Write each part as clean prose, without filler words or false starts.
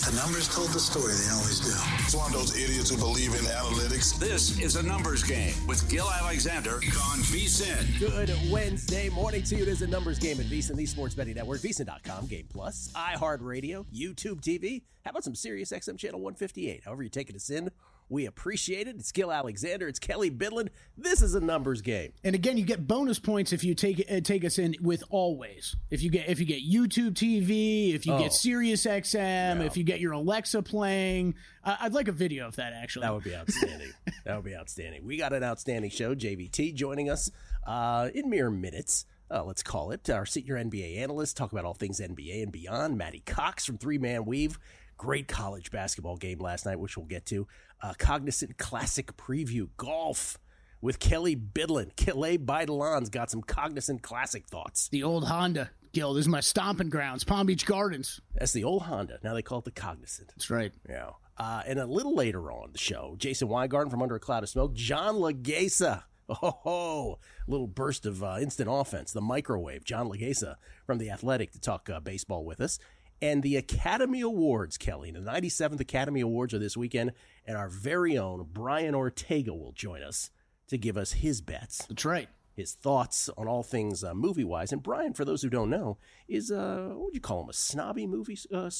The numbers told the story. They always do. It's one of those idiots who believe in analytics. This is a numbers game with Gil Alexander on VSiN. Good Wednesday morning to you. It is a numbers game at VSiN, the Sports Betting Network, VSiN.com, Game Plus, iHeartRadio, YouTube TV. How about some Sirius XM Channel 158? However you take us in, we appreciate it. It's Gil Alexander. It's Kelly Bidlin. This is a numbers game. And again, you get bonus points if you take us in with always. If you get YouTube TV, if you get Sirius XM, if you get your Alexa playing. I'd like a video of that, actually. That would be outstanding. That would be outstanding. We got an outstanding show. JVT joining us in mere minutes. Let's call it. Our senior NBA analyst, talk about all things NBA and beyond. Matty Cox from Three Man Weave. Great college basketball game last night, which we'll get to. Cognizant Classic preview. Golf with Kelly Bidlin. Kelly Bidlon's got some Cognizant Classic thoughts. The old Honda. Gil, this is my stomping grounds, Palm Beach Gardens. That's the old Honda. Now they call it the Cognizant. That's right. Yeah. And a little later on the show, Jason Weingarten from Under a Cloud of Smoke. John Legesa. Oh, a little burst of instant offense. The microwave. John Legesa from The Athletic to talk baseball with us. And the Academy Awards, Kelly. The 97th Academy Awards are this weekend. And our very own Brian Ortega will join us to give us his bets. That's right. His thoughts on all things movie-wise. And Brian, for those who don't know, is, what would you call him, a snobby movie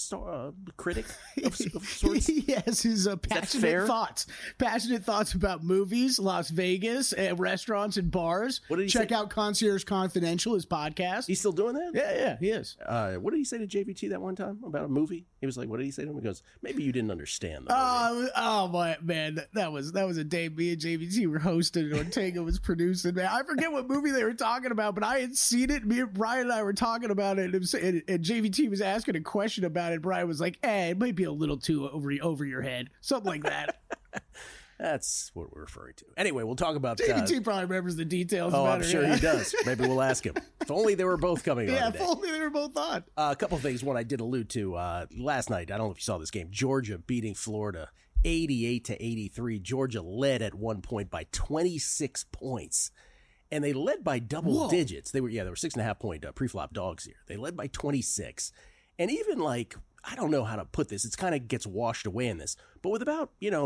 critic of sorts? He has his passionate thoughts. Passionate thoughts about movies, Las Vegas, restaurants and bars. What did he Check say? out Concierge Confidential, his podcast. He's still doing that? Yeah, he is. What did he say to JVT that one time about a movie? He was like, what did he say to him? He goes, maybe you didn't understand the movie. Oh, my man, that was a day me and JVT were hosting and Ortega was producing, man. I forget what movie they were talking about, but I had seen it. Me and Brian and I were talking about it, and JVT was asking a question about it. Brian was like, it might be a little too over your head. Something like that. That's what we're referring to. Anyway, we'll talk about... JVT probably remembers the details about I'm it. sure he does. Maybe we'll ask him. If only they were both coming on Yeah, today. if only they were both on. A couple of things. One I did allude to last night. I don't know if you saw this game. Georgia beating Florida 88-83. Georgia led at one point by 26 points. And they led by double digits. They were 6.5 point pre-flop dogs here. They led by 26. And even I don't know how to put this. It's kind of gets washed away in this. But with about,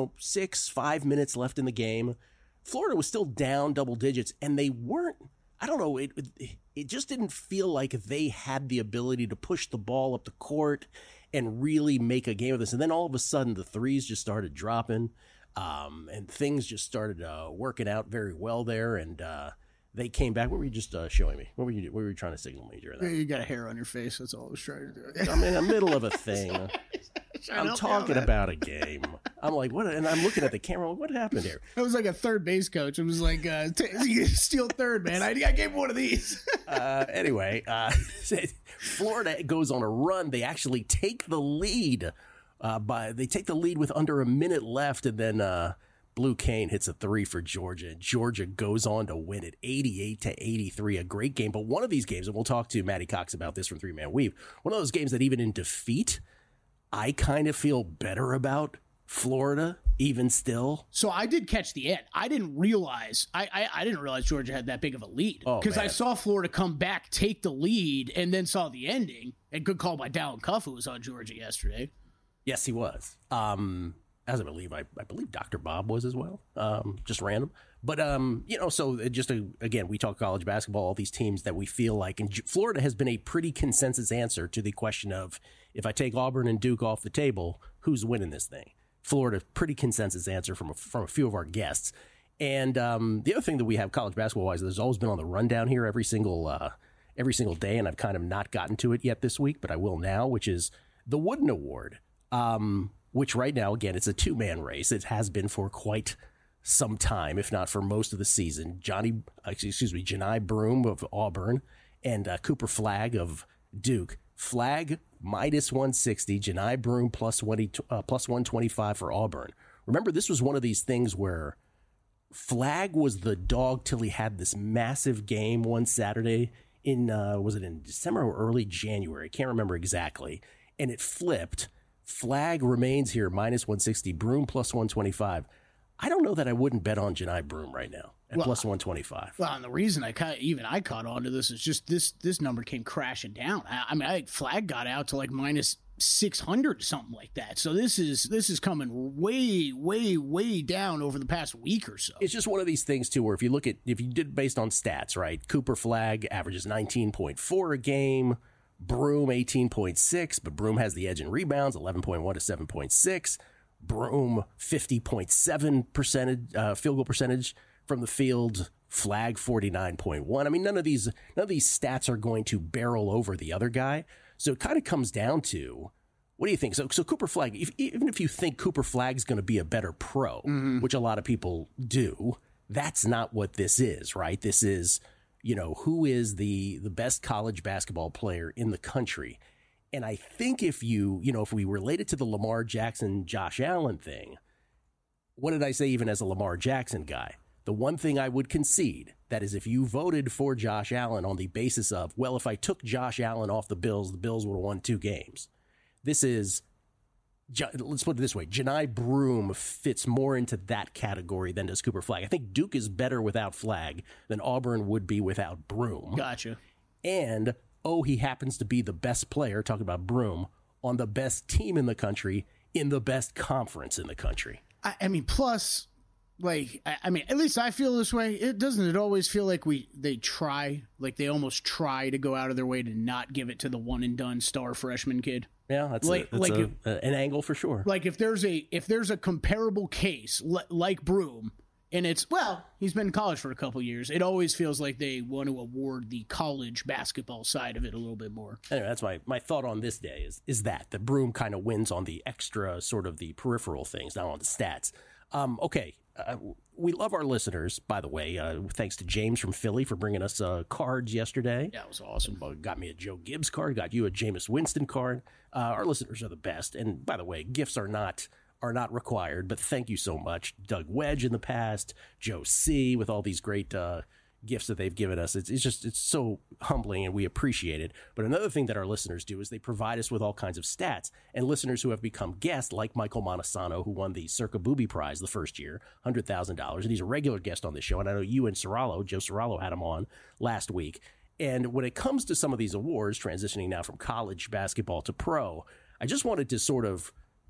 5 minutes left in the game, Florida was still down double digits. And they weren't, I don't know, it just didn't feel like they had the ability to push the ball up the court and really make a game of this. And then all of a sudden, the threes just started dropping. And things just started working out very well there. And they came back. What were you just showing me? What were you trying to signal me during that? You got a hair on your face. That's all I was trying to do. I'm in the middle of a thing. I'm talking about a game. I'm like, what? And I'm looking at the camera. What happened here? It was like a third base coach. It was like, steal third, man. I gave him one of these. Anyway, Florida goes on a run. They actually take the lead. They take the lead with under a minute left, and then Blue Kane hits a three for Georgia, and Georgia goes on to win it 88-83. A great game. But one of these games, and we'll talk to Matty Cox about this from Three Man Weave, one of those games that even in defeat, I kind of feel better about Florida, even still. So I did catch the end. I didn't realize I didn't realize Georgia had that big of a lead. Because I saw Florida come back, take the lead, and then saw the ending. And good call by Dallin Cuff, who was on Georgia yesterday. Yes, he was. As I believe Dr. Bob was as well. Just random. But, again, we talk college basketball, all these teams that we feel like, and Florida has been a pretty consensus answer to the question of, if I take Auburn and Duke off the table, who's winning this thing? Florida, pretty consensus answer from a few of our guests. And the other thing that we have college basketball-wise, there's always been on the rundown here every single day, and I've kind of not gotten to it yet this week, but I will now, which is the Wooden Award. Which right now, again, it's a two-man race. It has been for quite some time, if not for most of the season. Johni Broome of Auburn and Cooper Flagg of Duke. Flagg minus 160, Johni Broome plus 125 for Auburn. Remember, this was one of these things where Flagg was the dog till he had this massive game one Saturday was it in December or early January? I can't remember exactly. And it flipped. Flagg remains here, minus 160. Broome plus 125. I don't know that I wouldn't bet on Johni Broome right now at plus 125. Well, and the reason I caught on to this is just this number came crashing down. I think Flagg got out to like minus 600, something like that. So this is coming way, way, way down over the past week or so. It's just one of these things too, where if you did based on stats, right? Cooper Flagg averages 19.4 a game, Broom 18.6, but Broom has the edge in rebounds, 11.1 to 7.6. Broom 50.7% field goal percentage from the field. Flagg 49.1. I mean, none of these stats are going to barrel over the other guy. So it kind of comes down to, what do you think? So Cooper Flagg, even if you think Cooper Flagg's going to be a better pro, which a lot of people do, that's not what this is, right? This is, who is the best college basketball player in the country. And I think if we relate it to the Lamar Jackson, Josh Allen thing, what did I say even as a Lamar Jackson guy? The one thing I would concede, that is if you voted for Josh Allen on the basis of, well, if I took Josh Allen off the Bills would have won 2 games. This is, let's put it this way, Johni Broome fits more into that category than does Cooper Flagg. I think Duke is better without Flagg than Auburn would be without Broome. Gotcha. And, he happens to be the best player, talking about Broome, on the best team in the country, in the best conference in the country. I mean, plus... at least I feel this way. It doesn't always feel like they almost try to go out of their way to not give it to the one and done star freshman kid. Yeah, that's an angle for sure. Like if there's a comparable case like Broome, and he's been in college for a couple years, it always feels like they want to award the college basketball side of it a little bit more. Anyway, that's my thought on this day is that the Broome kind of wins on the extra sort of the peripheral things, not on the stats. Okay. We love our listeners, by the way. Thanks to James from Philly for bringing us cards yesterday. Yeah, it was awesome. Got me a Joe Gibbs card. Got you a Jameis Winston card. Our listeners are the best. And by the way, gifts are not required. But thank you so much, Doug Wedge in the past, Joe C. with all these great gifts that they've given us. It's so humbling, and we appreciate it. But another thing that our listeners do is they provide us with all kinds of stats, and listeners who have become guests, like Michael Montesano, who won the Circa Booby Prize the first year, $100,000, and he's a regular guest on this show. And I know you and Joe Serralo had him on last week. And when it comes to some of these awards, transitioning now from college basketball to pro, I just wanted to sort of,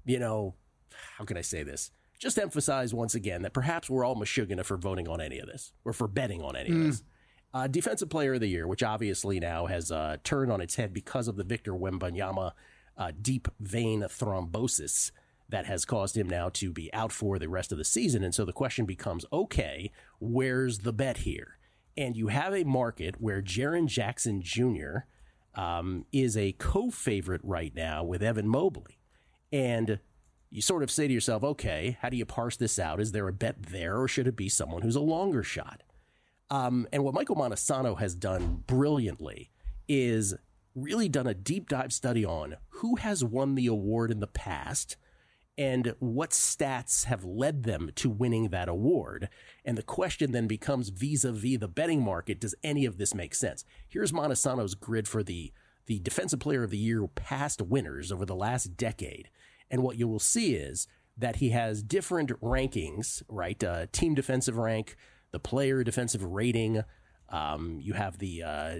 how can I say this? Just emphasize once again that perhaps we're all Michigan for voting on any of this, or for betting on any of this. Defensive Player of the Year, which obviously now has turned on its head because of the Victor Wembanyama deep vein thrombosis that has caused him now to be out for the rest of the season. And so the question becomes, okay, where's the bet here? And you have a market where Jaren Jackson Jr. Is a co-favorite right now with Evan Mobley. And you sort of say to yourself, okay, how do you parse this out? Is there a bet there, or should it be someone who's a longer shot? And what Michael Montesano has done brilliantly is really done a deep dive study on who has won the award in the past and what stats have led them to winning that award. And the question then becomes, vis-a-vis the betting market, does any of this make sense? Here's Montesano's grid for the Defensive Player of the Year past winners over the last decade. And what you will see is that he has different rankings, right? Team defensive rank, the player defensive rating. You have the,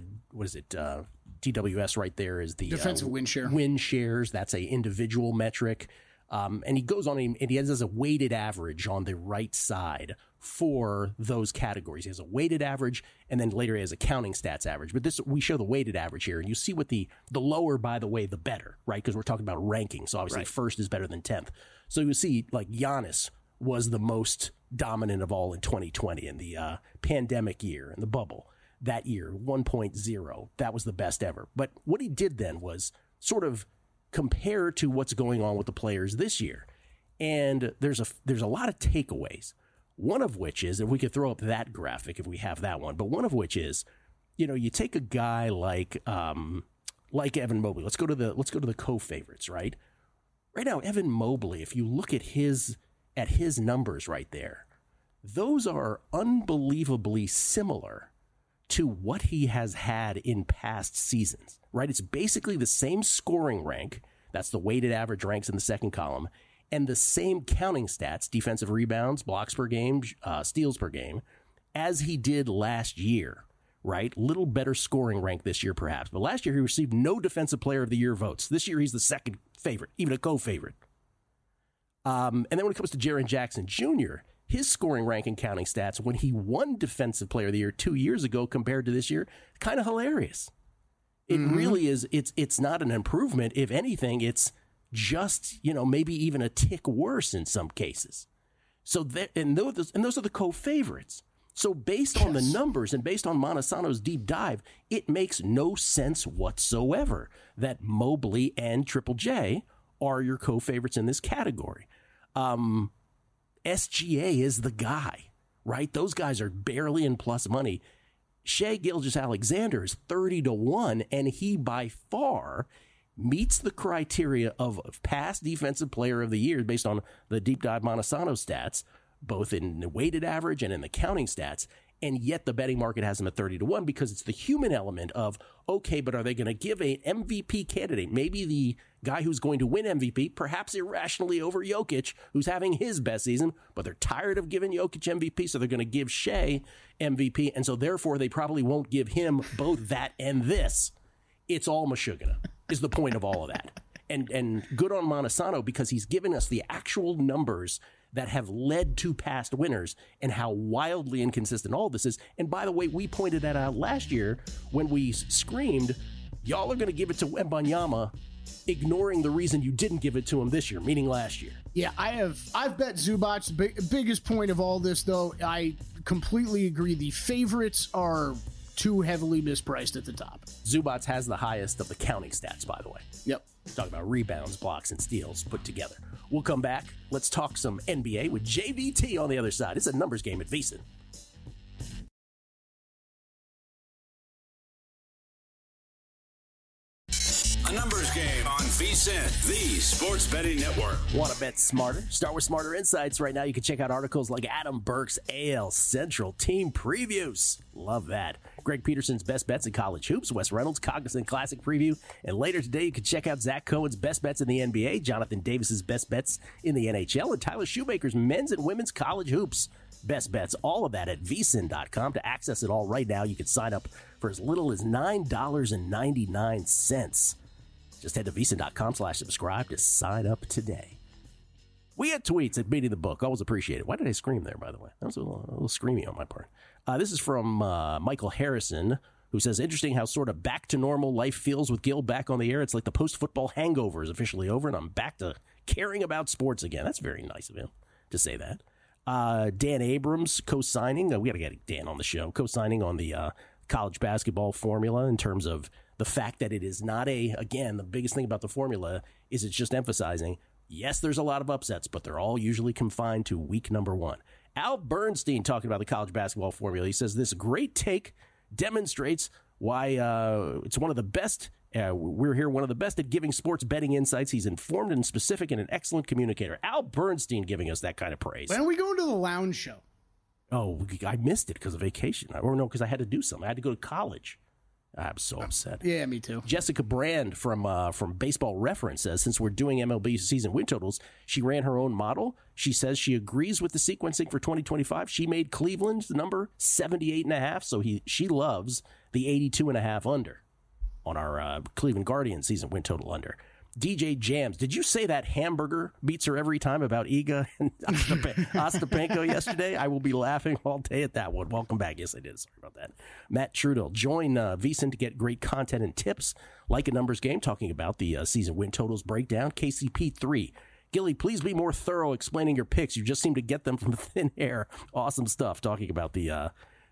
DWS right there is the defensive win share. Win shares. That's a individual metric. And he goes on and he has a weighted average on the right side for those categories. He has a weighted average, and then later he has a counting stats average. But we show the weighted average here, and you see what the lower, by the way, the better, right? Because we're talking about ranking. So obviously first is better than 10th. So you see, like, Giannis was the most dominant of all in 2020 in the pandemic year, in the bubble. That year, 1.0, that was the best ever. But what he did then was sort of compare to what's going on with the players this year. And there's a lot of takeaways. One of which is, and we could throw up that graphic if we have that one, but one of which is, you take a guy like Evan Mobley. Let's go to the co-favorites, right? Right now, Evan Mobley, if you look at his numbers right there, those are unbelievably similar to what he has had in past seasons, right? It's basically the same scoring rank. That's the weighted average ranks in the second column. And the same counting stats, defensive rebounds, blocks per game, steals per game, as he did last year, right? Little better scoring rank this year, perhaps. But last year, he received no Defensive Player of the Year votes. This year, he's the second favorite, even a co-favorite. And then when it comes to Jaren Jackson Jr., his scoring rank and counting stats when he won Defensive Player of the Year 2 years ago compared to this year, kind of hilarious. It really is. It's not an improvement. If anything, it's just, maybe even a tick worse in some cases. So those are the co-favorites. So based on the numbers and based on Montesano's deep dive, it makes no sense whatsoever that Mobley and Triple J are your co-favorites in this category. SGA is the guy, right? Those guys are barely in plus money. Shai Gilgeous-Alexander is 30-1, and he by far meets the criteria of past Defensive Player of the Year based on the deep dive Montesano stats, both in the weighted average and in the counting stats. And yet the betting market has him at 30-1 because it's the human element of, okay, but are they going to give an MVP candidate, maybe the guy who's going to win MVP, perhaps irrationally over Jokic, who's having his best season, but they're tired of giving Jokic MVP, so they're going to give Shai MVP, and so therefore they probably won't give him both that and this. It's all Meshuggah is the point of all of that. And good on Montesano because he's given us the actual numbers that have led to past winners and how wildly inconsistent all this is. And by the way, we pointed that out last year when we screamed, y'all are going to give it to Wembanyama, ignoring the reason you didn't give it to him this year, meaning last year. Yeah, I've bet Zubac. Biggest point of all this, though, I completely agree. The favorites are too heavily mispriced at the top. Zubac has the highest of the counting stats, by the way. Yep. Talk about rebounds, blocks, and steals put together. We'll come back. Let's talk some NBA with JVT on the other side. It's a numbers game at VSiN. A numbers game on VSiN, the sports betting network. Want to bet smarter? Start with Smarter Insights. Right now, you can check out articles like Adam Burke's AL Central team previews. Love that. Greg Peterson's best bets in college hoops, Wes Reynolds' Cognizant Classic preview. And later today, you can check out Zach Cohen's best bets in the NBA, Jonathan Davis's best bets in the NHL, and Tyler Shoemaker's men's and women's college hoops best bets. All of that at vsin.com. To access it all right now, you can sign up for as little as $9.99. Just head to vsin.com/subscribe to sign up today. We had tweets at Beating the Book. Always appreciate it. Why did I scream there, by the way? That was a little screamy on my part. This is from Michael Harrison, who says, interesting how sort of back to normal life feels with Gil back on the air. It's like the post-football hangover is officially over, and I'm back to caring about sports again. That's very nice of him to say that. Dan Abrams co-signing. We got to get Dan on the show. Co-signing on the college basketball formula in terms of the fact that it is not again, the biggest thing about the formula is it's just emphasizing, yes, there's a lot of upsets, but they're all usually confined to week number one. Al Bernstein talking about the college basketball formula. He says this great take demonstrates why it's one of the best. We're here, one of the best at giving sports betting insights. He's informed and specific and an excellent communicator. Al Bernstein giving us that kind of praise. When are we going to the lounge show? Oh, I missed it because of vacation. Or no, because I had to do something. I had to go to college. I'm so upset. Yeah, me too. Jessica Brand from Baseball Reference says, since we're doing MLB season win totals, she ran her own model. She says she agrees with the sequencing for 2025. She made Cleveland's number 78.5, so she loves the 82.5 under on our Cleveland Guardians season win total under. DJ Jams, did you say that hamburger beats her every time about Iga and Ostapenko yesterday? I will be laughing all day at that one. Welcome back. Yes, I did. Sorry about that. Matt Trudel, join VSiN to get great content and tips like a numbers game, talking about the season win totals breakdown. KCP3. Gilly, please be more thorough explaining your picks. You just seem to get them from thin air. Awesome stuff talking about the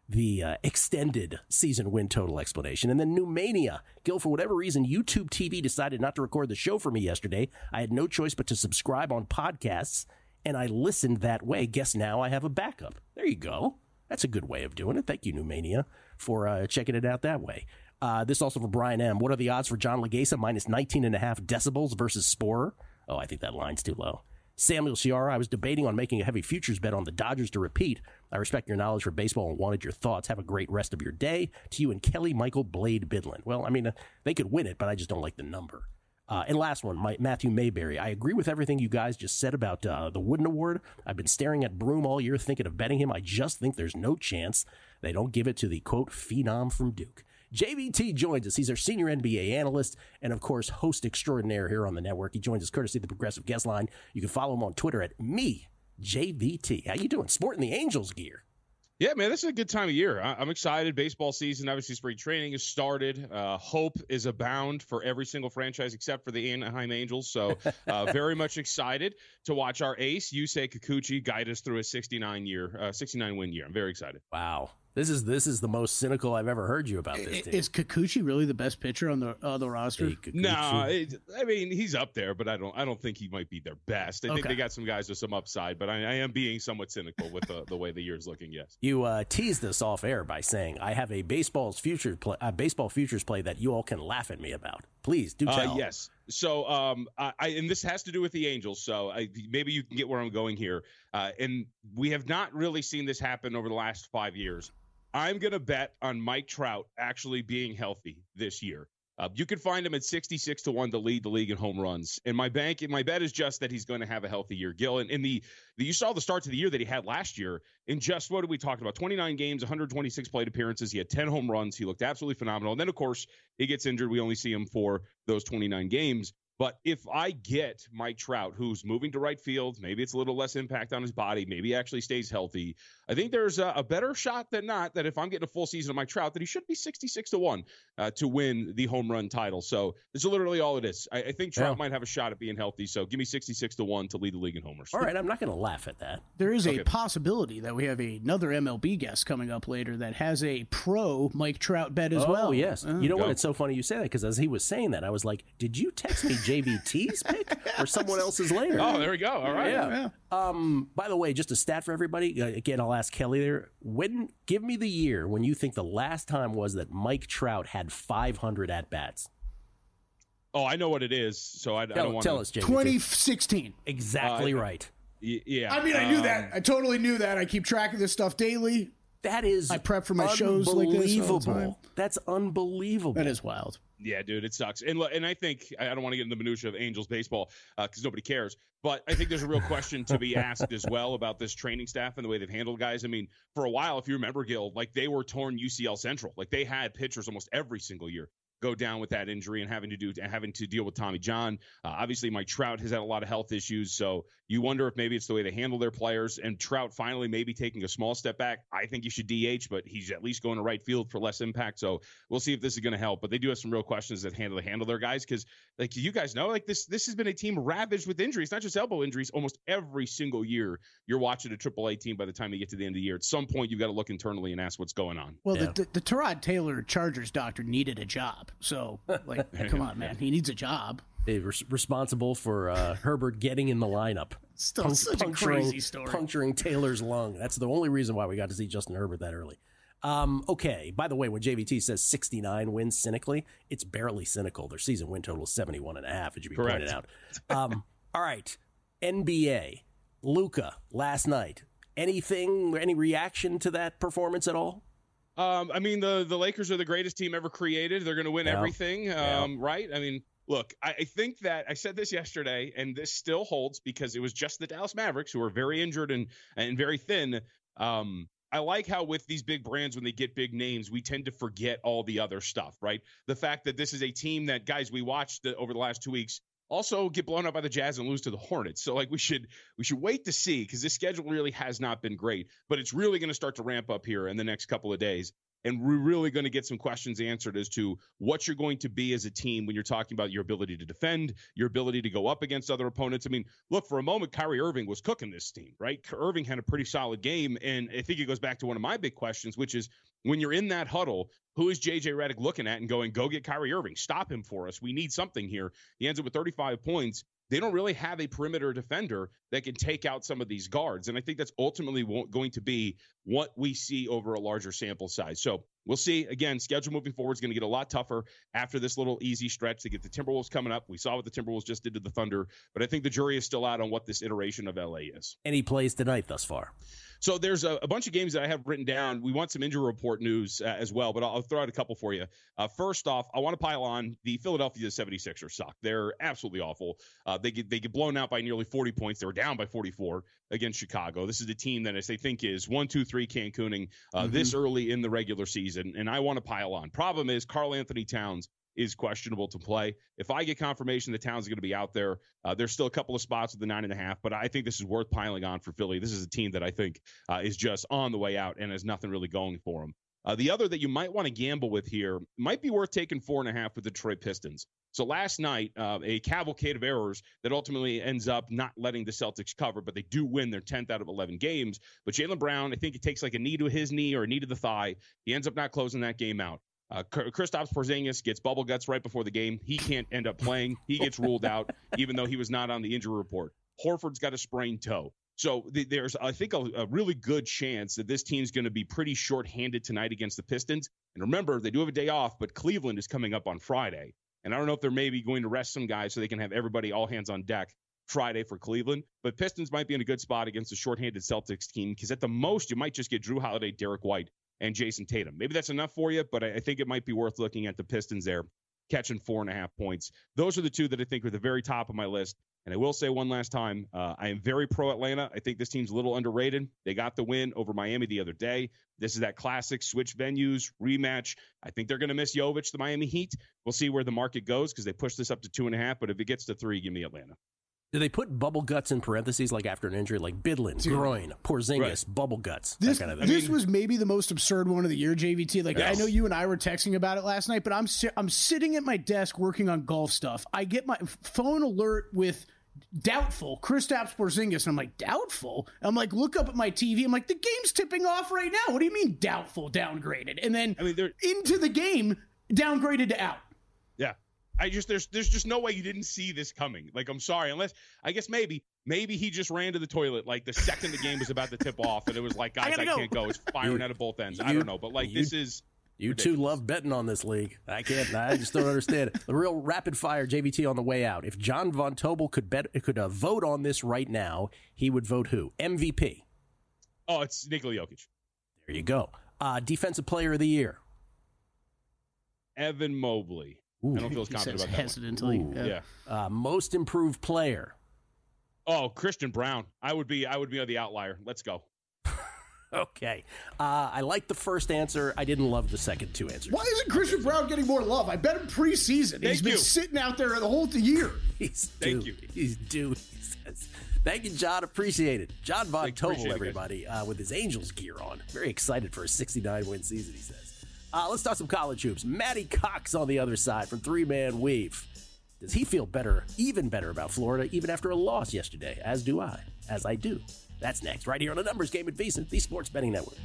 extended season win total explanation. And then Newmania. Gil, for whatever reason, YouTube TV decided not to record the show for me yesterday. I had no choice but to subscribe on podcasts, and I listened that way. Guess now I have a backup. There you go. That's a good way of doing it. Thank you, Newmania, for checking it out that way. This also for Brian M. What are the odds for John Legasa minus 19.5 decibels versus Sporer? Oh, I think that line's too low. Samuel Ciara, I was debating on making a heavy futures bet on the Dodgers to repeat. I respect your knowledge for baseball and wanted your thoughts. Have a great rest of your day. To you and Kelly Michael Blade Bidlin. Well, I mean, they could win it, but I just don't like the number. And last one, Matthew Mayberry. I agree with everything you guys just said about the Wooden Award. I've been staring at Broom all year thinking of betting him. I just think there's no chance They don't give it to the, quote, phenom from Duke. JVT joins us. He's our senior NBA analyst and, of course, host extraordinaire here on the network. He joins us courtesy of the Progressive Guest Line. You can follow him on Twitter at JVT. How you doing? Sporting the Angels gear. Yeah, man, this is a good time of year. I'm excited. Baseball season, obviously spring training has started. Hope is abound for every single franchise except for the Anaheim Angels. So very much excited to watch our ace, Yusei Kikuchi, guide us through a 69-win year. I'm very excited. Wow. This is the most cynical I've ever heard you about this team. Is Kikuchi really the best pitcher on the roster? Hey, No, I mean, he's up there, but I don't think he might be their best. I think they got some guys with some upside, but I am being somewhat cynical with the way the year's looking. Yes. You teased us off air by saying I have a baseball futures play that you all can laugh at me about. Please do tell. Yes. So, and this has to do with the Angels. So maybe you can get where I'm going here. And we have not really seen this happen over the last 5 years. I'm going to bet on Mike Trout actually being healthy this year. You can find him at 66-1 to lead the league in home runs. And my bet is just that he's going to have a healthy year. Gil, and you saw the start to the year that he had last year. In just, what did we talk about? 29 games, 126 plate appearances. He had 10 home runs. He looked absolutely phenomenal. And then, of course, he gets injured. We only see him for those 29 games. But if I get Mike Trout, who's moving to right field, maybe it's a little less impact on his body, maybe he actually stays healthy, I think there's a better shot than not that if I'm getting a full season of Mike Trout, that he should be 66-1 to win the home run title. So this is literally all it is. I think Trout might have a shot at being healthy, so give me 66-1 to lead the league in homers. All right, I'm not going to laugh at that. There is a possibility that we have another MLB guest coming up later that has a pro Mike Trout bet as well. Oh, yes. You know what? It's so funny you say that, because as he was saying that, I was like, did you text me JVT's pick or someone else's later? Oh, there we go. All right. Yeah. By the way, just a stat for everybody. Again, I'll ask Kelly there. Give me the year when you think the last time was that Mike Trout had 500 at-bats. Oh, I know what it is, so I don't want to... Tell us, JVT. 2016. Exactly right. Yeah. I mean, I knew that. I totally knew that. I keep track of this stuff daily. That is I prep for my shows like this all the time. That's unbelievable. That is wild. Yeah, dude, it sucks. And I think I don't want to get into the minutia of Angels baseball because nobody cares. But I think there's a real question to be asked as well about this training staff and the way they've handled guys. I mean, for a while, if you remember, Gil, like they were torn UCL Central. Like they had pitchers almost every single year go down with that injury and having to deal with Tommy John. Obviously, Mike Trout has had a lot of health issues, so you wonder if maybe it's the way they handle their players. And Trout finally maybe taking a small step back. I think he should DH, but he's at least going to right field for less impact. So we'll see if this is going to help. But they do have some real questions that handle their guys because, like you guys know, like this has been a team ravaged with injuries, not just elbow injuries. Almost every single year, you're watching a AAA team. By the time you get to the end of the year, at some point you've got to look internally and ask what's going on. Well, the Tyrod Taylor Chargers doctor needed a job, so like, come on, man, he needs a job. They were responsible for Herbert getting in the lineup. Still such a crazy story. Puncturing Taylor's lung. That's the only reason why we got to see Justin Herbert that early. Okay, by the way, when JVT says 69 wins cynically, it's barely cynical. Their season win total is 71.5, it should be pointed out. All right, NBA. Luka, last night. Any reaction to that performance at all? I mean, the Lakers are the greatest team ever created. They're going to win everything, right? I mean, look, I think that I said this yesterday, and this still holds because it was just the Dallas Mavericks who are very injured and very thin. I like how with these big brands, when they get big names, we tend to forget all the other stuff, right? The fact that this is a team that, guys, we watched over the last 2 weeks also get blown up by the Jazz and lose to the Hornets. So, like, we should wait to see because this schedule really has not been great. But it's really going to start to ramp up here in the next couple of days. And we're really going to get some questions answered as to what you're going to be as a team when you're talking about your ability to defend, your ability to go up against other opponents. I mean, look, for a moment, Kyrie Irving was cooking this team, right? Irving had a pretty solid game. And I think it goes back to one of my big questions, which is when you're in that huddle, who is J.J. Redick looking at and going, go get Kyrie Irving, stop him for us. We need something here. He ends up with 35 points. They don't really have a perimeter defender that can take out some of these guards. And I think that's ultimately going to be what we see over a larger sample size. So we'll see. Again, schedule moving forward is going to get a lot tougher after this little easy stretch to get the Timberwolves coming up. We saw what the Timberwolves just did to the Thunder, but I think the jury is still out on what this iteration of LA is. Any plays tonight thus far? So there's a bunch of games that I have written down. We want some injury report news as well, but I'll throw out a couple for you. First off, I want to pile on the Philadelphia 76ers suck. They're absolutely awful. They get blown out by nearly 40 points. They were down by 44 against Chicago. This is the team that they think is 1-2-3 Cancooning this early in the regular season, and I want to pile on. Problem is Karl Anthony Towns is questionable to play. If I get confirmation that Towns is going to be out there, there's still a couple of spots with the 9.5, but I think this is worth piling on for Philly. This is a team that I think is just on the way out and has nothing really going for them. The other that you might want to gamble with here might be worth taking 4.5 with the Detroit Pistons. So last night, a cavalcade of errors that ultimately ends up not letting the Celtics cover, but they do win their 10th out of 11 games. But Jaylen Brown, I think it takes like a knee to his knee or a knee to the thigh. He ends up not closing that game out. Kristaps Porzingis gets bubble guts right before the game. He can't end up playing. He gets ruled out, even though he was not on the injury report. Horford's got a sprained toe. So there's, I think, a really good chance that this team's going to be pretty shorthanded tonight against the Pistons. And remember, they do have a day off, but Cleveland is coming up on Friday. And I don't know if they're maybe going to rest some guys so they can have everybody all hands on deck Friday for Cleveland. But Pistons might be in a good spot against a shorthanded Celtics team because at the most, you might just get Drew Holiday, Derek White, and Jason Tatum. Maybe that's enough for you, but I think it might be worth looking at the Pistons there, catching 4.5 points. Those are the two that I think are the very top of my list. And I will say one last time, I am very pro Atlanta. I think this team's a little underrated. They got the win over Miami the other day. This is that classic switch venues rematch. I think they're going to miss Jovic, the Miami Heat. We'll see where the market goes because they pushed this up to 2.5. But if it gets to 3, give me Atlanta. Do they put bubble guts in parentheses like after an injury, like Bidlin, groin, Porzingis, right. Bubble guts, that kind of thing? This was maybe the most absurd one of the year, JVT. Like, yes. I know you and I were texting about it last night, but I'm sitting at my desk working on golf stuff. I get my phone alert with doubtful Kristaps Porzingis, and I'm like, doubtful? I'm like, look up at my TV. I'm like, the game's tipping off right now. What do you mean doubtful, downgraded? And then into the game, downgraded to out. Yeah. There's just no way you didn't see this coming. Like, I'm sorry, unless I guess maybe he just ran to the toilet like the second the game was about to tip off, and it was like, guys, I can't go. It's firing out of both ends. I don't know, but like this is. You ridiculous. two love betting on this league. I just don't understand it. The real rapid fire JVT on the way out. If John Von Tobel could vote on this right now, he would vote who? MVP. Oh, it's Nikola Jokic. There you go. Defensive Player of the Year. Evan Mobley. Ooh, I don't feel as confident about that hesitantly. Yeah. Most Improved Player. Oh, Christian Brown. I would be on the outlier. Let's go. Okay. I like the first answer. I didn't love the second two answers. Why isn't Christian Brown getting more love? I bet him preseason. He's been sitting out there the whole year. He's due. He says. Thank you, John. Appreciate it. John Von Tobel, everybody, with his Angels gear on. Very excited for a 69-win season, he says. Let's talk some college hoops. Matty Cox on the other side from Three Man Weave. Does he feel even better about Florida, even after a loss yesterday? As do I. As I do. That's next, right here on The Numbers Game at VSiN, the Sports Betting Network.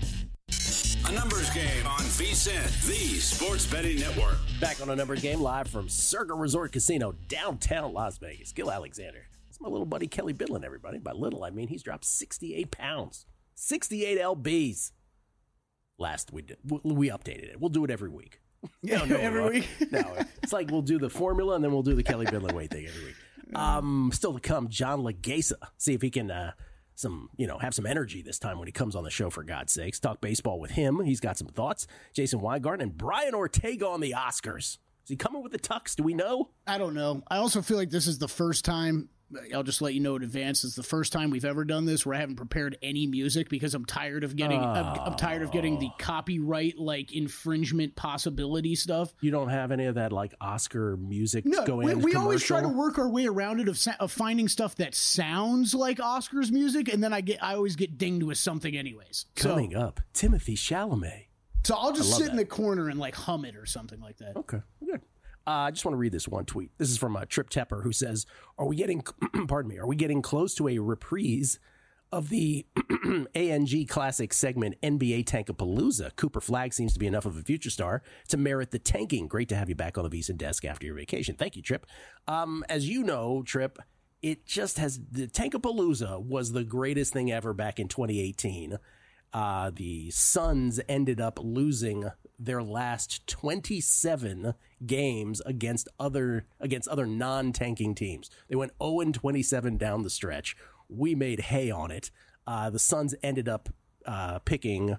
A Numbers Game on VSiN, the Sports Betting Network. Back on A Numbers Game, live from Circa Resort Casino, downtown Las Vegas. Gil Alexander. It's my little buddy Kelly Bidlin, everybody. By little, I mean he's dropped 68 pounds. 68 LBs. Last we updated it. We'll do it every week. Every week. No, it's like we'll do the formula and then we'll do the Kelly Bidlin weight thing every week. Still to come, John Legasa. See if he can have some energy this time when he comes on the show, for God's sakes. Talk baseball with him. He's got some thoughts. Jason Weingarten and Brian Ortega on the Oscars. Is he coming with the tux? Do we know? I don't know. I also feel like this is the first time, I'll just let you know in advance, it's the first time we've ever done this where I haven't prepared any music because I'm tired of getting I'm tired of getting the copyright infringement possibility stuff. You don't have any of that Oscar music going in? We always try to work our way around it of finding stuff that sounds like Oscars music, and then I always get dinged with something anyways. Coming up, Timothée Chalamet. So I'll just sit in the corner and hum it or something like that. Okay, good. I just want to read this one tweet. This is from Trip Tepper, who says, are we getting close to a reprise of the ANG Classic segment NBA Tankapalooza? Cooper Flagg seems to be enough of a future star to merit the tanking. Great to have you back on the VSiN desk after your vacation. Thank you, Trip. As you know, Trip, the Tankapalooza was the greatest thing ever back in 2018. The Suns ended up losing their last 27 games against other non-tanking teams. They went 0-27 down the stretch. We made hay on it. The Suns ended up picking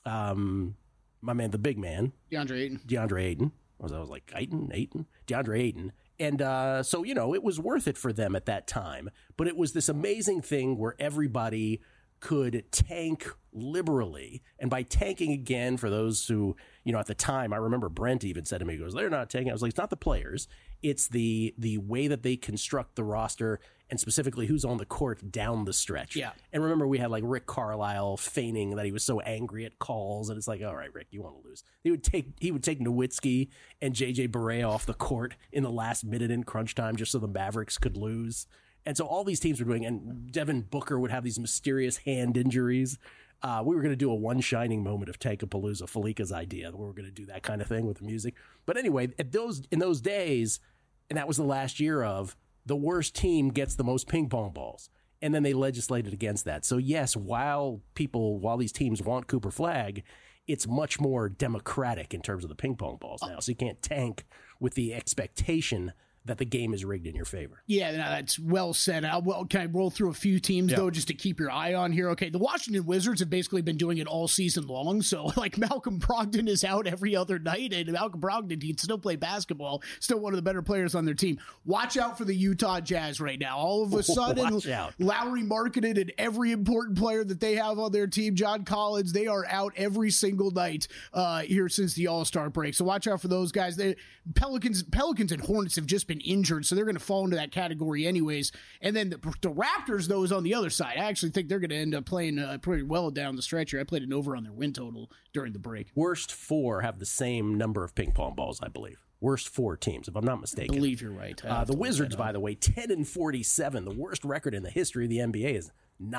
my man, the big man, DeAndre Ayton. I was like Ayton, DeAndre Ayton. And so, it was worth it for them at that time. But it was this amazing thing where everybody could tank liberally. And by tanking, again, for those who, at the time, I remember Brent even said to me, he goes, they're not tanking. I was like, it's not the players. It's the way that they construct the roster and specifically who's on the court down the stretch. Yeah. And remember, we had like Rick Carlisle feigning that he was so angry at calls. And it's like, all right, Rick, you want to lose. He would take Nowitzki and JJ Barea off the court in the last minute in crunch time just so the Mavericks could lose. And so all these teams were doing, and Devin Booker would have these mysterious hand injuries. We were going to do a one shining moment of Tankapalooza, Falika's idea, that we were going to do that kind of thing with the music. But anyway, in those days, and that was the last year of, the worst team gets the most ping pong balls. And then they legislated against that. So yes, while these teams want Cooper Flagg, it's much more democratic in terms of the ping pong balls now. So you can't tank with the expectation that the game is rigged in your favor. Yeah, no, that's well said. Can I roll through a few teams, though, just to keep your eye on here? Okay, the Washington Wizards have basically been doing it all season long. So, like, Malcolm Brogdon is out every other night, and Malcolm Brogdon can still play basketball, still one of the better players on their team. Watch out for the Utah Jazz right now. All of a sudden, Lowry Markkanen and every important player that they have on their team, John Collins, they are out every single night here since the All-Star break. So watch out for those guys. Pelicans and Hornets have just been injured, so they're going to fall into that category anyways. And then the Raptors, though, is on the other side. I actually think they're going to end up playing pretty well down the stretch here. I played an over on their win total during the break. Worst four have the same number of ping pong balls, I believe. Worst four teams, if I'm not mistaken. I believe you're right. The Wizards, by the way, 10-47. The worst record in the history of the NBA is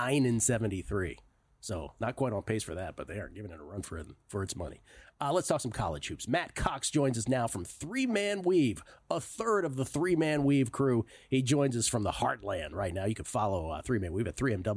9-73. So not quite on pace for that, but they aren't giving it a run for its money. Let's talk some college hoops. Matt Cox joins us now from Three Man Weave, a third of the Three Man Weave crew. He joins us from the Heartland right now. You can follow Three Man Weave at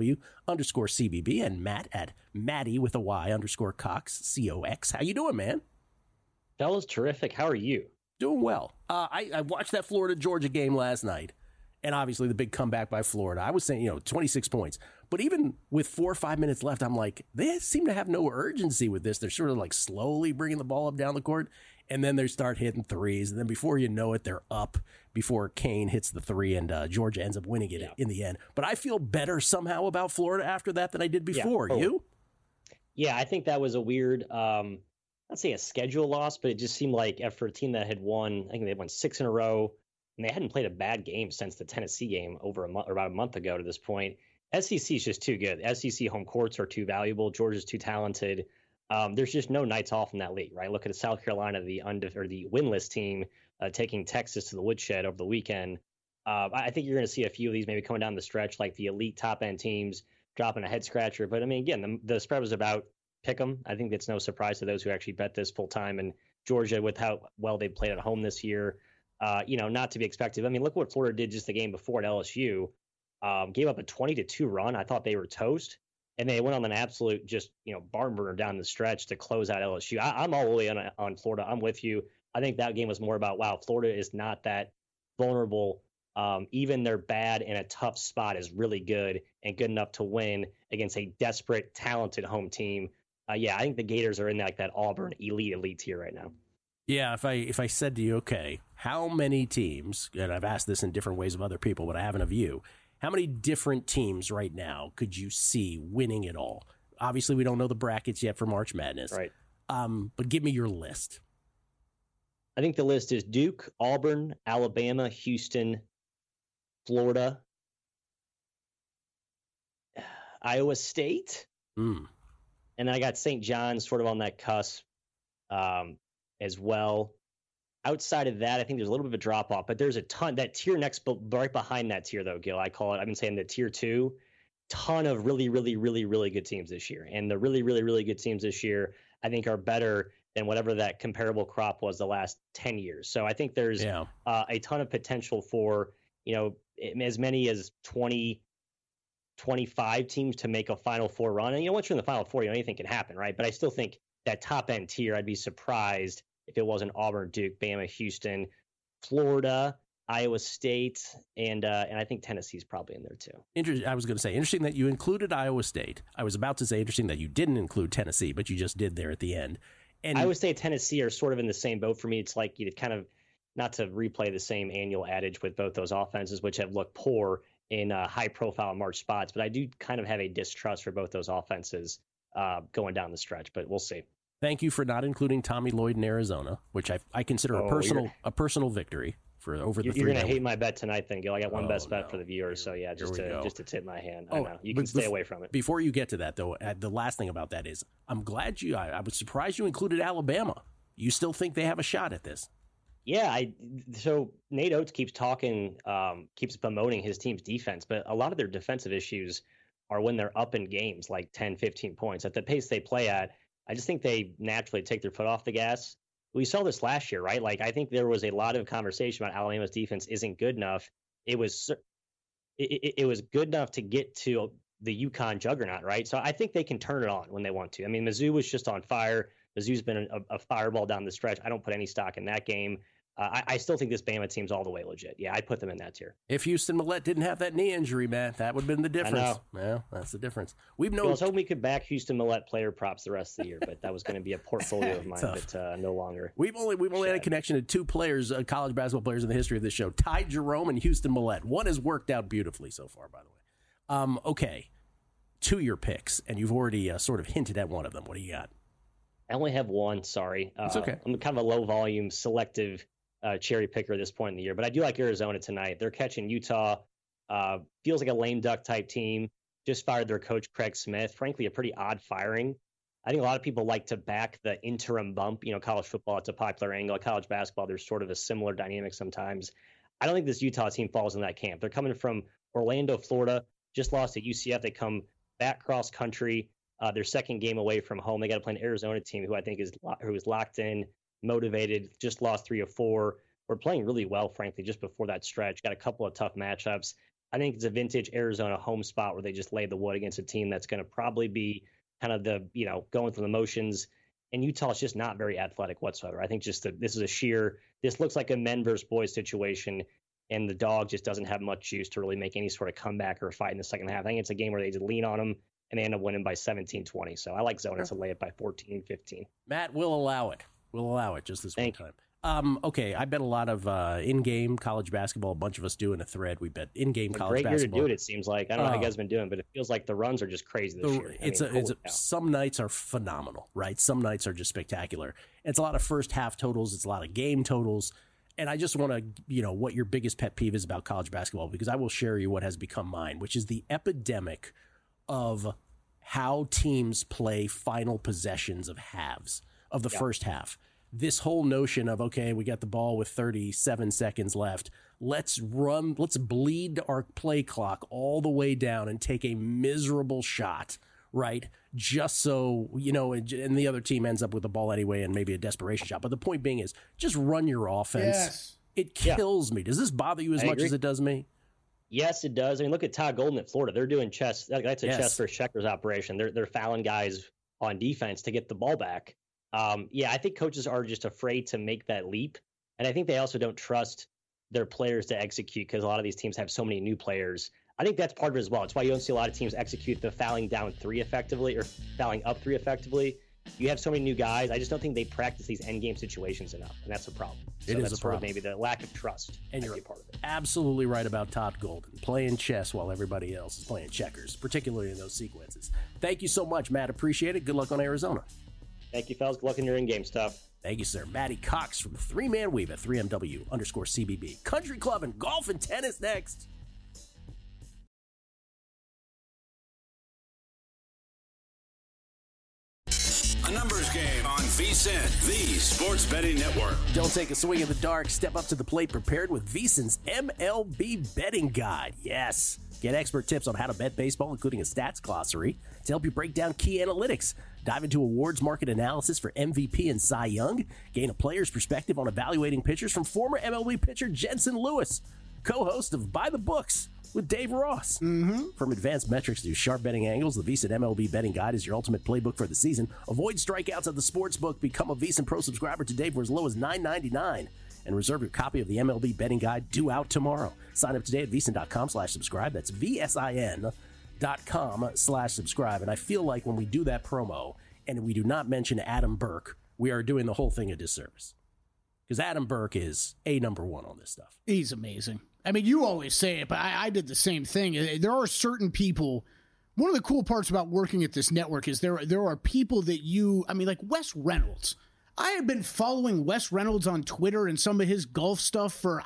3MW_CBB and Matt at Matty with a Y _Cox, COX. How you doing, man? Fellas, terrific. How are you? Doing well. I watched that Florida-Georgia game last night. And obviously the big comeback by Florida. I was saying, 26 points. But even with 4 or 5 minutes left, I'm like, they seem to have no urgency with this. They're sort of like slowly bringing the ball up down the court. And then they start hitting threes. And then before you know it, they're up before Kane hits the three. And Georgia ends up winning it in the end. But I feel better somehow about Florida after that than I did before. Yeah, you? Yeah, I think that was a weird, not say a schedule loss, but it just seemed like after a team that had won, I think they won 6 in a row. And they hadn't played a bad game since the Tennessee game about a month ago to this point. SEC is just too good. SEC home courts are too valuable. Georgia's too talented. There's just no nights off in that league, right? Look at South Carolina, the winless team, taking Texas to the woodshed over the weekend. I think you're going to see a few of these maybe coming down the stretch, like the elite top end teams dropping a head scratcher. But I mean, again, the spread was about pick 'em. I think it's no surprise to those who actually bet this full time. And Georgia, with how well they played at home this year, not to be expected. I mean, look what Florida did just the game before at LSU. Gave up a 20-2 run. I thought they were toast. And they went on an absolute barn burner down the stretch to close out LSU. I'm all the way on Florida. I'm with you. I think that game was more about, wow, Florida is not that vulnerable. Even their bad in a tough spot is really good and good enough to win against a desperate, talented home team. I think the Gators are in that Auburn elite tier right now. Yeah, if I said to you, okay, how many teams, and I've asked this in different ways of other people, but I haven't of you, how many different teams right now could you see winning it all? Obviously, we don't know the brackets yet for March Madness. Right. But give me your list. I think the list is Duke, Auburn, Alabama, Houston, Florida, Iowa State, and I got St. John's sort of on that cusp. As well. Outside of that, I think there's a little bit of a drop off, but there's a ton. That tier next, right behind that tier, though, Gil, I've been saying the tier 2, ton of really, really, really, really good teams this year. And the really, really, really good teams this year, I think, are better than whatever that comparable crop was the last 10 years. So I think there's a ton of potential for, as many as 20, 25 teams to make a Final Four run. And, once you're in the Final Four, anything can happen, right? But I still think that top end tier, I'd be surprised if it wasn't Auburn, Duke, Bama, Houston, Florida. Iowa State, and I think Tennessee's probably in there too. I was going to say, interesting that you included Iowa State. I was about to say interesting that you didn't include Tennessee, but you just did there at the end. And Iowa State, Tennessee are sort of in the same boat for me. It's like you kind of, not to replay the same annual adage with both those offenses, which have looked poor in high-profile March spots, but I do kind of have a distrust for both those offenses going down the stretch, but we'll see. Thank you for not including Tommy Lloyd in Arizona, which I consider a personal victory for over the 3. You're going to hate my bet tonight, then, Gil. I got one best bet for the viewers, so yeah, just to tip my hand. I know. You can stay away from it. Before you get to that, though, the last thing about that is I'm glad I was surprised you included Alabama. You still think they have a shot at this? Yeah, so Nate Oates keeps promoting his team's defense, but a lot of their defensive issues are when they're up in games like 10, 15 points. At the pace they play at, I just think they naturally take their foot off the gas. We saw this last year, right? Like, I think there was a lot of conversation about Alabama's defense isn't good enough. It was good enough to get to the UConn juggernaut, right? So I think they can turn it on when they want to. I mean, Mizzou was just on fire. Mizzou's been a fireball down the stretch. I don't put any stock in that game. I still think this Bama team's all the way legit. Yeah, I'd put them in that tier. If Houston Millett didn't have that knee injury, man, that would have been the difference. Yeah, that's the difference. I was hoping we could back Houston Millett player props the rest of the year, but that was going to be a portfolio of mine, but no longer. We've only had a connection to 2 players, college basketball players in the history of this show, Ty Jerome and Houston Millett. One has worked out beautifully so far, by the way. Okay, 2 your picks, and you've already sort of hinted at one of them. What do you got? I only have one, sorry. It's okay. I'm kind of a low-volume, selective cherry picker at this point in the year, but I do like Arizona tonight. They're catching Utah. Feels like a lame duck type team. Just fired their coach, Craig Smith. Frankly, a pretty odd firing. I think a lot of people like to back the interim bump. College football, it's a popular angle. College basketball, there's sort of a similar dynamic sometimes. I don't think this Utah team falls in that camp. They're coming from Orlando, Florida, just lost to UCF. They come back cross country. Their second game away from home. They got to play an Arizona team who I think is locked in, motivated, just lost 3 or 4. We're playing really well, frankly, just before that stretch. Got a couple of tough matchups. I think it's a vintage Arizona home spot where they just lay the wood against a team that's going to probably be kind of going through the motions. And Utah's just not very athletic whatsoever. I think this looks like a men versus boys situation, and the dog just doesn't have much juice to really make any sort of comeback or fight in the second half. I think it's a game where they just lean on them, and they end up winning by 17-20. So I like Zona to lay it by 14-15. Matt will allow it. We'll allow it just this one time. Okay, I bet a lot of in-game college basketball. A bunch of us do in a thread. We bet in-game college basketball. Great year to do it, it seems like. I don't know how you guys have been doing, but it feels like the runs are just crazy this year. Some nights are phenomenal, right? Some nights are just spectacular. It's a lot of first half totals. It's a lot of game totals. And I just want to, what your biggest pet peeve is about college basketball, because I will share you what has become mine, which is the epidemic of how teams play final possessions of halves of the first half. This whole notion of, okay, we got the ball with 37 seconds left. Let's bleed our play clock all the way down and take a miserable shot, right? Just so, and the other team ends up with the ball anyway and maybe a desperation shot. But the point being is just run your offense. Yes. It kills me. Does this bother you as much as it does me? Yes, it does. I mean, look at Todd Golden at Florida. They're doing chess. That's a chess versus checkers operation. They're fouling guys on defense to get the ball back. I think coaches are just afraid to make that leap. And I think they also don't trust their players to execute because a lot of these teams have so many new players. I think that's part of it as well. It's why you don't see a lot of teams execute the fouling down 3 effectively or fouling up 3 effectively. You have so many new guys. I just don't think they practice these end game situations enough, and that's a problem. So that's sort of maybe the lack of trust. And you're part of it. Absolutely right about Todd Golden, playing chess while everybody else is playing checkers, particularly in those sequences. Thank you so much, Matt. Appreciate it. Good luck on Arizona. Thank you, fellas. Good luck in your in-game stuff. Thank you, sir. Matty Cox from the 3-Man Weave at 3MW_CBB. Country Club and golf and tennis next. A numbers game on VSiN, the Sports Betting Network. Don't take a swing in the dark. Step up to the plate prepared with VSiN's MLB Betting Guide. Yes. Get expert tips on how to bet baseball, including a stats glossary to help you break down key analytics. Dive into awards market analysis for MVP and Cy Young. Gain a player's perspective on evaluating pitchers from former MLB pitcher Jensen Lewis, co-host of By the Books with Dave Ross. From advanced metrics to sharp betting angles, the VSiN MLB Betting Guide is your ultimate playbook for the season. Avoid strikeouts at the sports book. Become a VSiN Pro subscriber today for as low as $9.99. and reserve your copy of the MLB Betting Guide due out tomorrow. Sign up today at VSiN.com/subscribe. That's VSIN.com/subscribe. And I feel like when we do that promo and we do not mention Adam Burke, we are doing the whole thing a disservice. Because Adam Burke is number one on this stuff. He's amazing. I mean, you always say it, but I did the same thing. There are certain people. One of the cool parts about working at this network is there are people that like Wes Reynolds. I have been following Wes Reynolds on Twitter and some of his golf stuff for,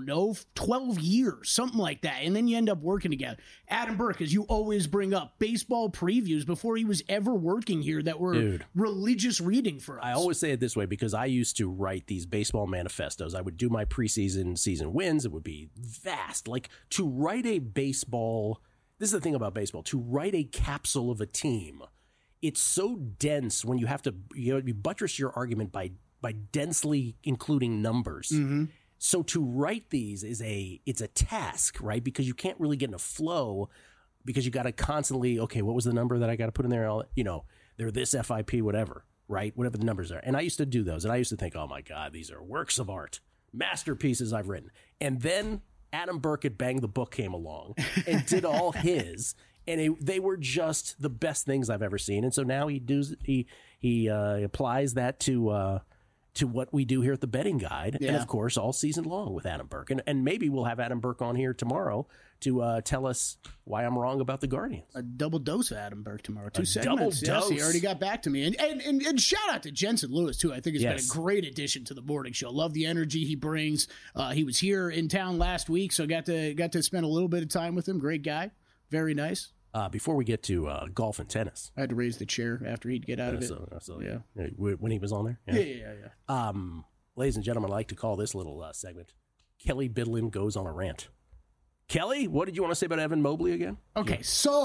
12 years, something like that. And then you end up working together. Adam Burke, as you always bring up, baseball previews before he was ever working here that were religious reading for us. I always say it this way because I used to write these baseball manifestos. I would do my season wins. It would be vast. Like to write a baseball, this is the thing about baseball, to write a capsule of a team. It's so dense when you have to you buttress your argument by densely including numbers. Mm-hmm. So to write these it's a task, right? Because you can't really get in a flow because you got to constantly, okay, what was the number that I got to put in there? They're this FIP, whatever, right? Whatever the numbers are. And I used to do those. And I used to think, oh my God, these are works of art, masterpieces I've written. And then Adam Burke at Bang the Book came along and did all his. And they were just the best things I've ever seen. And so now he applies that to what we do here at the Betting Guide. Yeah. And, of course, all season long with Adam Burke. And maybe we'll have Adam Burke on here tomorrow to tell us why I'm wrong about the Guardians. A double dose of Adam Burke tomorrow. 2 segments. Yes, he already got back to me. And shout out to Jensen Lewis, too. I think it's been a great addition to the morning show. Love the energy he brings. He was here in town last week, so got to spend a little bit of time with him. Great guy. Very nice. Before we get to golf and tennis. I had to raise the chair after he'd get out of it. Yeah. When he was on there? Yeah. Ladies and gentlemen, I like to call this little segment, Kelly Bidlin Goes on a Rant. Kelly, what did you want to say about Evan Mobley again? Okay,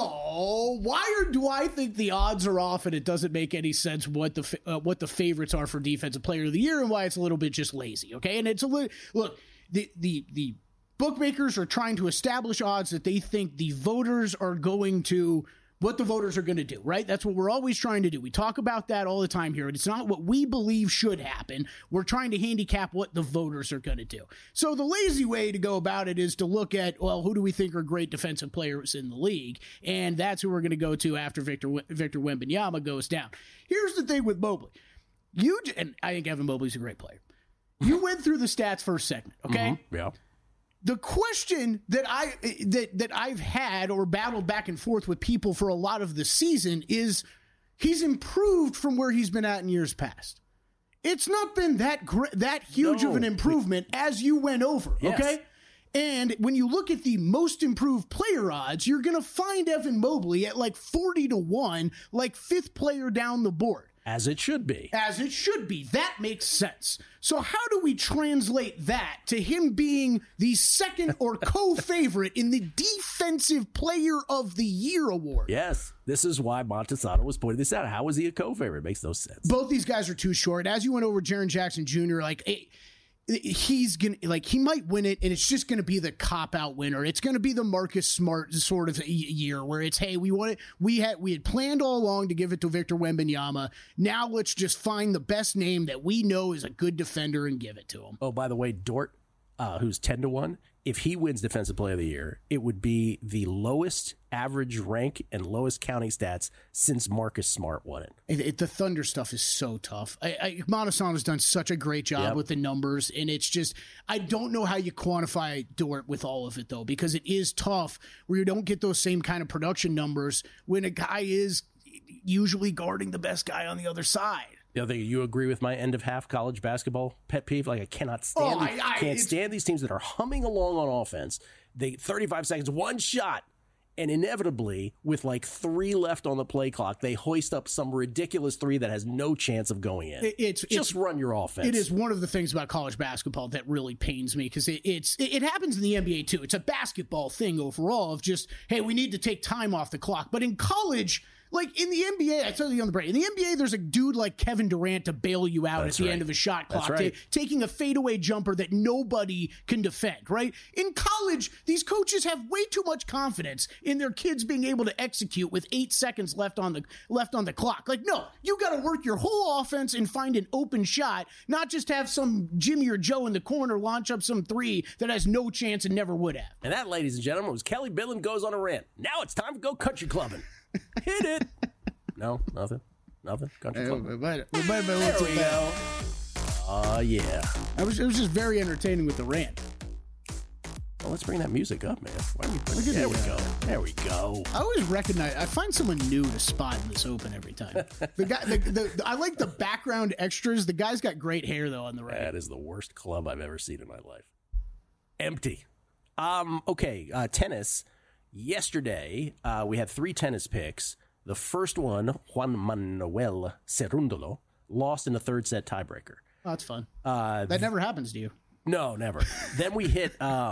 so do I think the odds are off and it doesn't make any sense what the favorites are for Defensive Player of the Year and why it's a little bit just lazy, okay? And it's a little, look, the bookmakers are trying to establish odds that they think the voters are going to, what the voters are going to do, right? That's what we're always trying to do. We talk about that all the time here. It's not what we believe should happen. We're trying to handicap what the voters are going to do. So the lazy way to go about it is to look at, well, who do we think are great defensive players in the league? And that's who we're going to go to after Victor Wembanyama goes down. Here's the thing with Mobley. And I think Evan Mobley's a great player. You went through the stats first segment, okay? Mm-hmm. Yeah. The question that I've had or battled back and forth with people for a lot of the season is he's improved from where he's been at in years past. It's not been that huge of an improvement as you went over, okay? And when you look at the most improved player odds, you're going to find Evan Mobley at like 40-1, like fifth player down the board. As it should be. As it should be. That makes sense. So how do we translate that to him being the second or co-favorite in the Defensive Player of the Year award? Yes. This is why Montesano was pointing this out. How is he a co-favorite? It makes no sense. Both these guys are too short. As you went over Jaren Jackson Jr., he's gonna, he might win it, and it's just gonna be the cop-out winner. It's gonna be the Marcus Smart sort of year where it's, hey, we had planned all along to give it to Victor Wembanyama. Now let's just find the best name that we know is a good defender and give it to him. Oh, by the way, Dort, who's 10-1, if he wins Defensive Player of the Year, it would be the lowest average rank and lowest counting stats since Marcus Smart won it. The Thunder stuff is so tough. Montesano's done such a great job with the numbers, and it's just, I don't know how you quantify Dort with all of it, though, because it is tough where you don't get those same kind of production numbers when a guy is usually guarding the best guy on the other side. The other thing, you agree with my end of half college basketball pet peeve? Like, I cannot stand stand these teams that are humming along on offense. They 35 seconds, one shot, and inevitably, with like 3 left on the play clock, they hoist up some ridiculous 3 that has no chance of going in. Just run your offense. It is one of the things about college basketball that really pains me because it happens in the NBA too. It's a basketball thing overall of just, hey, we need to take time off the clock. But in college, Like in the NBA, I told you on the break, in the NBA, there's a dude like Kevin Durant to bail you out at the end of a shot clock, taking a fadeaway jumper that nobody can defend, right? In college, these coaches have way too much confidence in their kids being able to execute with 8 seconds left on the clock. Like, no, you got to work your whole offense and find an open shot, not just have some Jimmy or Joe in the corner launch up some three that has no chance and never would have. And that, ladies and gentlemen, was Kelly Billin goes on a rant. Now it's time to go country clubbing. Hit it. No, nothing. Country clubbing. There we go. Oh, yeah. It was just very entertaining with the rant. Well, let's bring that music up, man. There we go. There we go. I always I find someone new to spot in this open every time. The guy, I like the background extras. The guy's got great hair, though, on the right. That is the worst club I've ever seen in my life. Empty. Okay, tennis. Yesterday, we had 3 tennis picks. The first one, Juan Manuel Cerúndolo, lost in the third set tiebreaker. Oh, that's fun. That never happens to you. No, never. Then we hit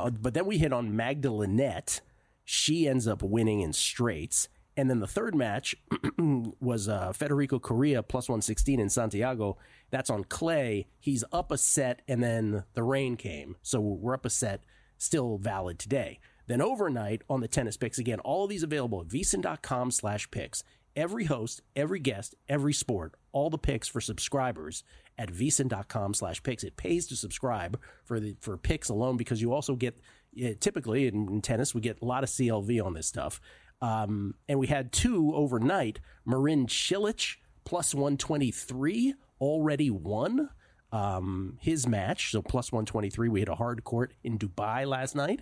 on Magda Linette. She ends up winning in straights. And then the third match was Federico Correa plus 116 in Santiago. That's on clay. He's up a set, and then the rain came. So we're up a set, still valid today. Then overnight on the tennis picks, again, all of these available at vsin.com/picks. Every host, every guest, every sport, all the picks for subscribers at vsin.com/picks. It pays to subscribe for picks alone because you also get, typically in tennis, we get a lot of CLV on this stuff. And we had 2 overnight. Marin Cilic plus 123 already won his match. So plus 123. We had a hard court in Dubai last night.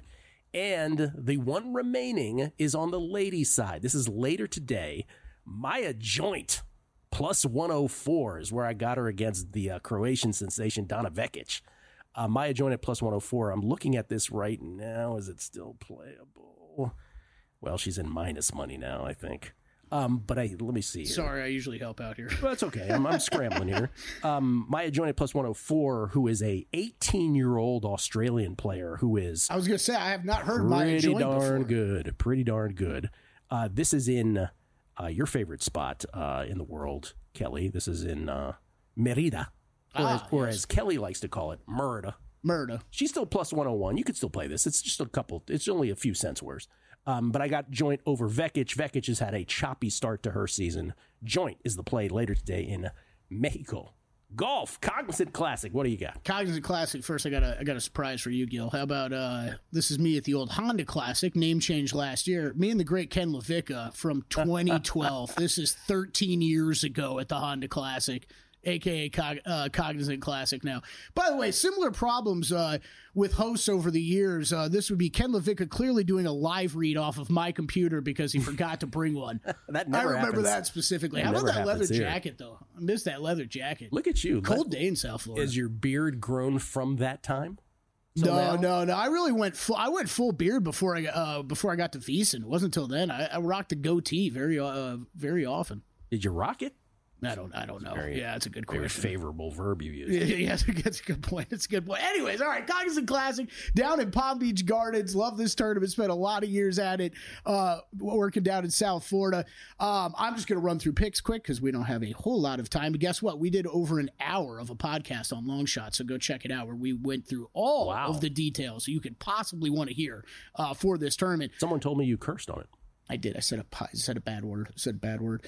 And the one remaining is on the ladies' side. This is later today. Maya Joint plus 104 is where I got her against the Croatian sensation Donna Vekic. Maya Joint at plus 104. I'm looking at this right now. Is it still playable? Well, she's in minus money now, I think. But let me see here. Sorry, I usually help out here. Well, that's okay. I'm scrambling here. Maya Joint at plus 104, who is a 18-year-old Australian player who is... I was going to say, I have not heard Maya Joint before. Pretty darn good. This is in your favorite spot in the world, Kelly. This is in Merida, or as Kelly likes to call it, Merida. She's still plus 101. You could still play this. It's just it's only a few cents worse. But I got Joint over Vekic. Vekic has had a choppy start to her season. Joint is the play later today in Mexico. Golf, Cognizant Classic. What do you got? Cognizant Classic. First, I got a surprise for you, Gil. How about this is me at the old Honda Classic, name change last year. Me and the great Ken Levica from 2012. This is 13 years ago at the Honda Classic, a.k.a. Cognizant Classic now. By the way, similar problems with hosts over the years. This would be Ken Levica clearly doing a live read off of my computer because he forgot to bring one. That never I remember happens. That specifically. How about that leather jacket, though? I missed that leather jacket. Look at you. Cold day in South Florida. Is your beard grown from that time? No. I really went full beard before I got to VSiN. It wasn't until then. I rocked a goatee very often. Did you rock it? I don't know. That's a good question. Very favorable verb you use. Yeah, that's a good point. It's a good point. Anyways, all right, Cognizant Classic down in Palm Beach Gardens. Love this tournament. Spent a lot of years at it, working down in South Florida. I'm just going to run through picks quick because we don't have a whole lot of time. But guess what? We did over an hour of a podcast on Long Shot, so go check it out where we went through all of the details you could possibly want to hear for this tournament. Someone told me you cursed on it. I did. I said a bad word.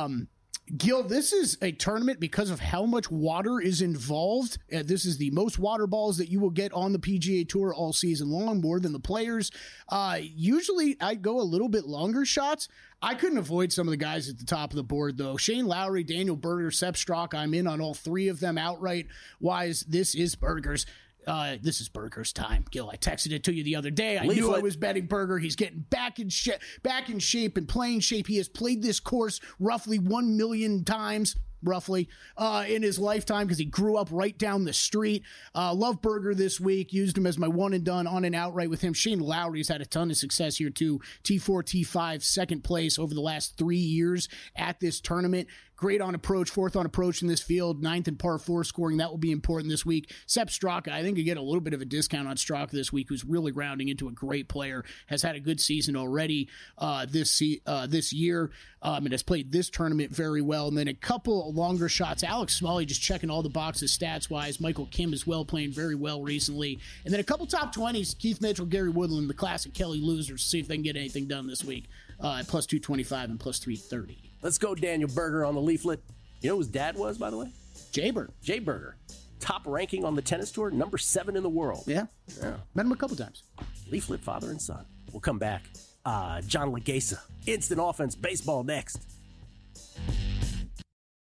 Gil, this is a tournament because of how much water is involved. This is the most water balls that you will get on the PGA Tour all season long, more than the players. Usually I go a little bit longer shots. I couldn't avoid some of the guys at the top of the board, though. Shane Lowry, Daniel Berger, Sepp Straka. I'm in on all 3 of them outright. Wise, this is Berger's. This is Berger's time, Gil. I texted it to you the other day. I knew I was betting Berger. He's getting back in shape and playing shape. He has played this course roughly 1 million times, in his lifetime because he grew up right down the street. Love Berger this week. Used him as my one and done on and outright with him. Shane Lowry's had a ton of success here too. T4, T5, second place over the last 3 years at this tournament. great on approach, fourth on approach in this field, ninth in par 4 scoring. That will be important this week. Sepp Straka, I think you get a little bit of a discount on Straka this week, who's really rounding into a great player, has had a good season already this year, and has played this tournament very well. And then a couple of longer shots. Alex Smalley just checking all the boxes stats-wise. Michael Kim as well, playing very well recently. And then a couple top 20s, Keith Mitchell, Gary Woodland, the classic Kelly losers, see if they can get anything done this week at plus 225 and plus 330. Let's go, Daniel Berger on the leaflet. You know who his dad was, by the way? Jay Berger. Jay Berger. Top ranking on the tennis tour, number 7 in the world. Yeah. Met him a couple times. Leaflet, father and son. We'll come back. John Legasa. Instant offense baseball next.